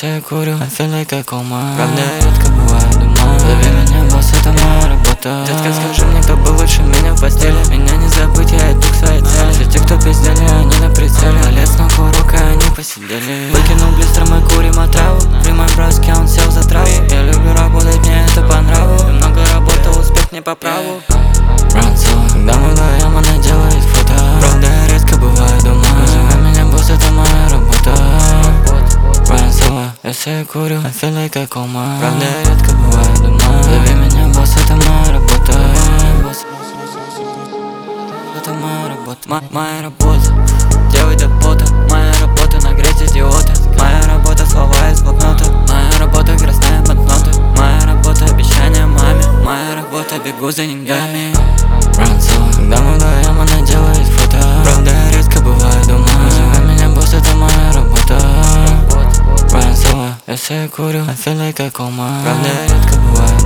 Если я курю, I feel like a coma. Правда, я редко бываю дома. Зови меня, босс, это моя работа. Детка, скажи мне, кто был лучше меня в постели. Меня не забыть, я иду к своей цели. Все те, кто пиздели, они на прицеле. Полез на курок, а они посидели. Выкинул блистер, мы курим отраву. При моем броске он сел за траву. Я люблю работать, мне это по нраву. Я много работал, успех не по праву. Когда мы вдвоем, она делает фото. Правда, я редко бываю дома. Называй меня, босс, это моя работа. Если я курю, I feel like a coma. Правда, я редко бываю дома. Зови меня, босс, это моя работа. Это моя работа, моя работа. Делай до пота, моя работа, нагреть идиота. Моя работа, слова из блокнота. Моя работа, красная банкнота. Моя работа, обещание маме. Моя работа, бегу за деньгами. Когда мы вдвоем, она делает фото. Правда, я редко бываю дома. Называй меня, босс, это моя работа. Если я курю, I feel like a coma. Правда, я редко бываю